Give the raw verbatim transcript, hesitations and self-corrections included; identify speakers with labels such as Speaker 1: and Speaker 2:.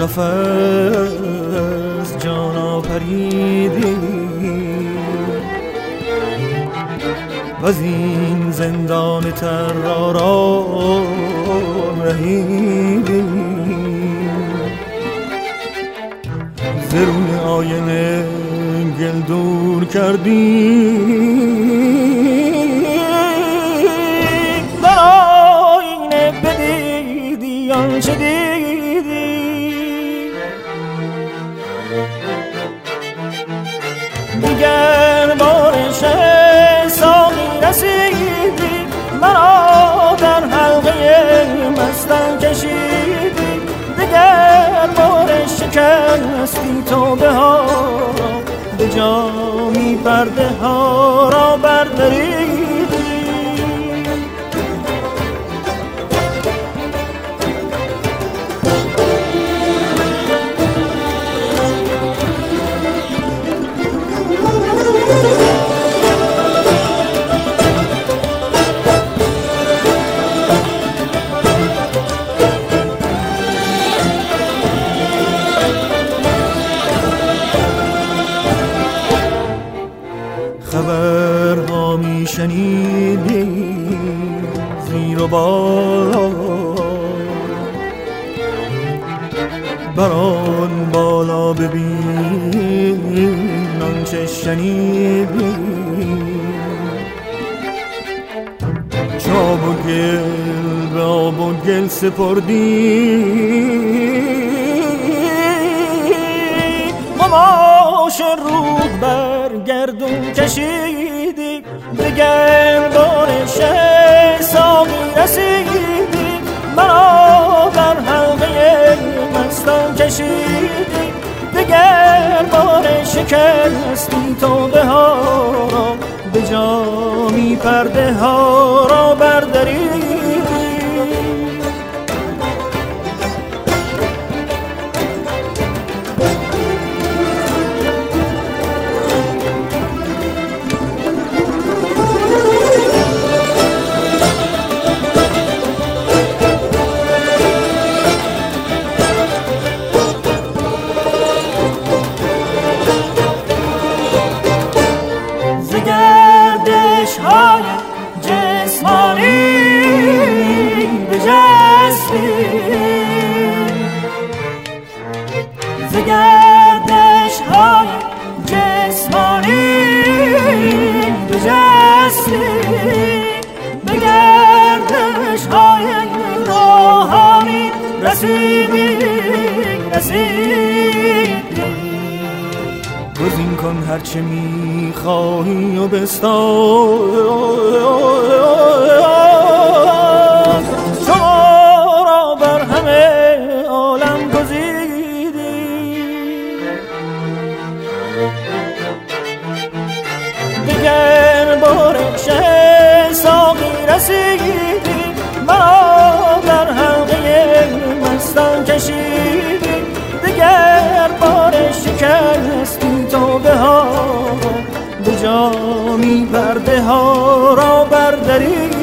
Speaker 1: قفس جان آفریدی و از این زندان ترارام رهیدی، ز روی آینه گل دور کردی، در آینه بدیدی آنچه دیدی، دیگر بارش ساقی رسیدی، مرا در حلقه مستان کشیدی، دیگر بارش شکستی توبه ها را، به جامی پرده ها را بردریدی. خبرها می شنیدی زیر و بالا، بران بالا ببین آنچه شنیدی، چاب و گل به آب و گل سپردی، قماش روح بر گردون کشیدی، دیگر بارش ساقی رسیدی، مرا در حلقه مستان کشیدی، دیگر بارش شکستی توبه ها را، به جامی پرده ها را بردریدی. ز گردش های جسمانی بجستی، به گردش های روحانی رسیدی رسیدی. گزین کن هرچه می خواهی و بستان، شما را بر همه عالم گزیدی، دیگر بارش ساقی رسیدی، مرا در حلقه مستان کشیدی، دیگر بارش شکستی توبه ها، به جامی پرده ها را بردری.